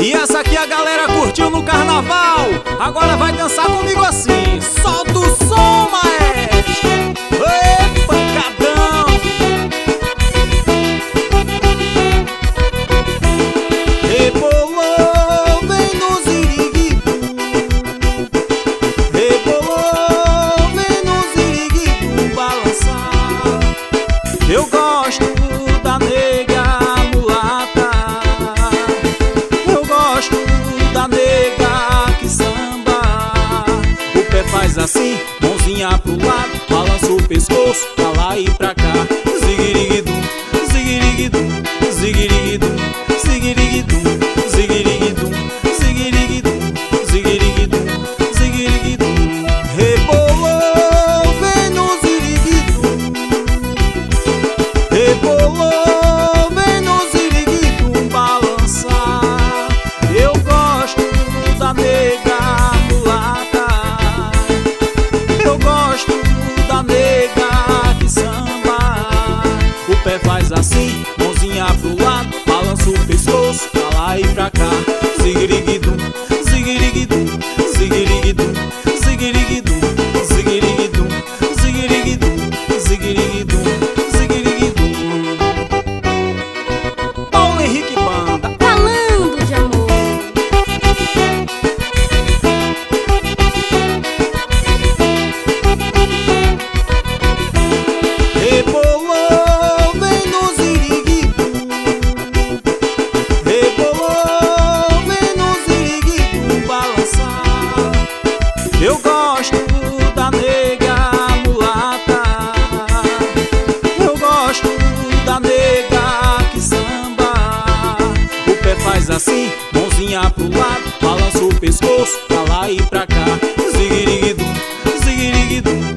E essa aqui a galera curtiu no carnaval. Agora vai dançar comigo assim. Solta o som, maestro. Ê, pancadão. Rebolou, vem no ziriguidu. Rebolou, vem no ziriguidu balançar. Eu gosto da nega mulata. Eu gosto da nega que samba. O pé faz assim, mãozinha pro lado, balança o pescoço pra lá e pra cá. Ziguiriguidum, ziguiriguidum, ziguiriguidum, ziguiriguidum, ziguiriguidum, ziguiriguidum, ziguiriguidum, ziguiriguidum. Rebolou, vem no ziriguidum. Rebolou, vem no ziriguidum balançar. Eu gosto da nega mulata. Eu gosto da nega que samba. O pé faz assim, mãozinha pro lado, balança o pescoço pra lá e pra cá. Ziguiriguidum, ziguiriguidum, ziguiriguidum, ziguiriguidum, ziguiriguidum, ziguiriguidum, ziguiriguidum, ziguiriguidum. Paulo Henrique Banda. Falando de amor. Rebolou, vem no ziriguidum. Rebolou, vem no ziriguidum balançar. Eu gosto da nega mulata. Eu gosto da nega que samba. O pé faz assim, mãozinha pro lado, balança o pescoço pra lá e pra cá. Ziguiriguidum, ziguiriguidum,